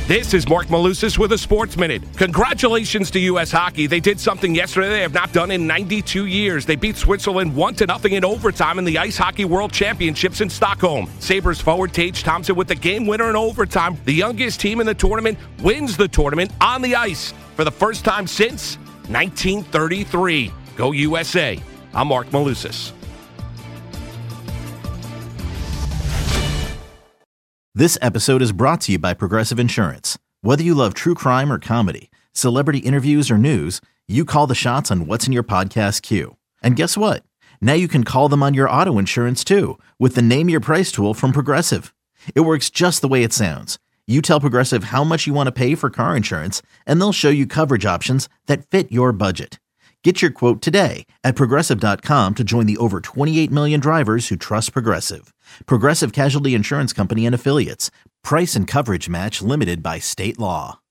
This is Mark Malusis with a Sports Minute. Congratulations to U.S. Hockey. They did something yesterday they have not done in 92 years. They beat Switzerland 1-0 in overtime in the Ice Hockey World Championships in Stockholm. Sabres forward Tage Thompson with the game winner in overtime. The youngest team in the tournament wins the tournament on the ice for the first time since 1933. Go USA. I'm Mark Malusis. This episode is brought to you by Progressive Insurance. Whether you love true crime or comedy, celebrity interviews or news, you call the shots on what's in your podcast queue. And guess what? Now you can call them on your auto insurance too with the Name Your Price tool from Progressive. It works just the way it sounds. You tell Progressive how much you want to pay for car insurance, and they'll show you coverage options that fit your budget. Get your quote today at Progressive.com to join the over 28 million drivers who trust Progressive. Progressive Casualty Insurance Company and Affiliates. Price and coverage match limited by state law.